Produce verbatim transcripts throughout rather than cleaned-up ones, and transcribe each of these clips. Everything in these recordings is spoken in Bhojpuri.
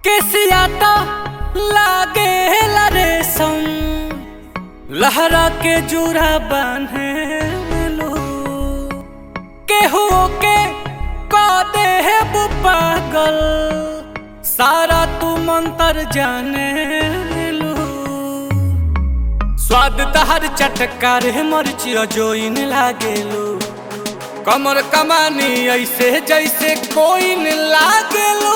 केसिया तो लागे रेशम लहरा के जुरा बांधे लो केहू के कदे है वो पागल सारा तू मंतर जाने लो स्वाद तहर चटकार है मरची जोइन लागे लो कमर कमानी ऐसे जैसे कोई न लागे लो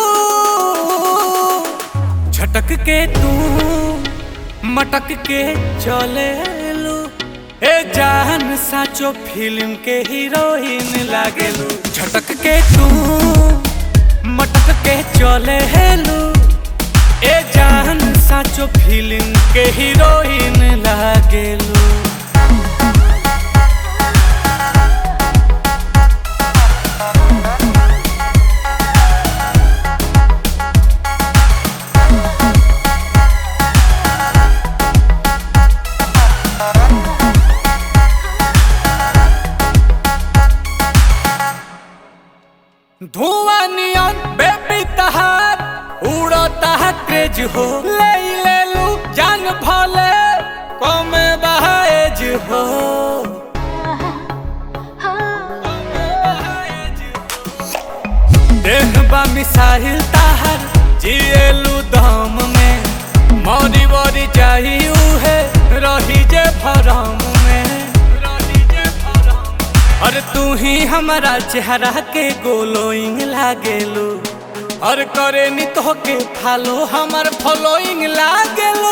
झटक के तू मटक के चले लो ए जान साचो फिल्म के हीरोइन लागे लो झटक के तू मटक के चले लो ए जान साचो फिल्म के हीरोइन लागे लो धुआं नियन बेबी तहार उड़ता है क्रेज हो ले ले लू जान भले कमे बहाएज हो देखबा मिसाइल तहार जिएलू दम में मौरी वरी चाहिए है रही जे भरम में और तू ही हमारा चेहरा के गोलोइंग लागेलो और करे नी तो के फालो हमार फॉलोइंग लागेलो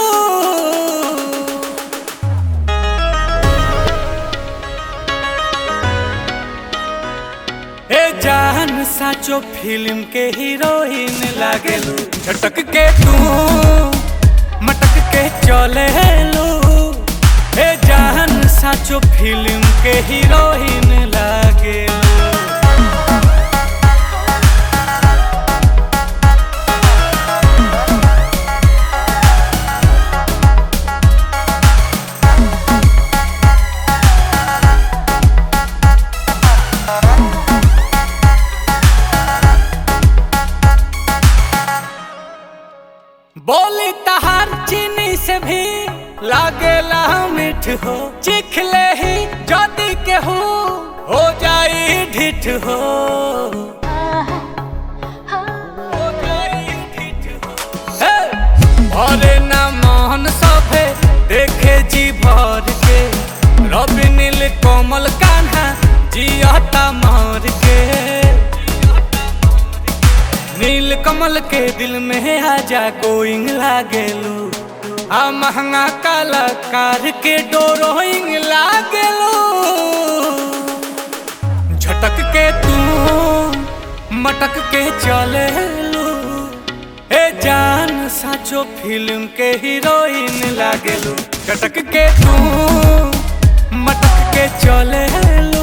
ए जान साचो फिल्म के हीरोइन लागेलो झटक के तू मटक के चले लो ए जान साचो फिल्म के हीरोइन लागे बोली तहार चीनी से भी लागेला मीठ हो चिखले ही जदी के हो हो जाई ढिठ हो हो जाई ढिठ हो भरे ना मोहन सभे देखे जी भर के रवि नील कोमल कान्हा जियता मार के नील कमल के दिल में आजा गोइंग लागेलू आ महंगा कलाकार के डोरोइंग लागेलो झटक के तू मटक के चले लो ए जान साचो फिल्म के हीरोइन लागेलो झटक के तू मटक के चले लो।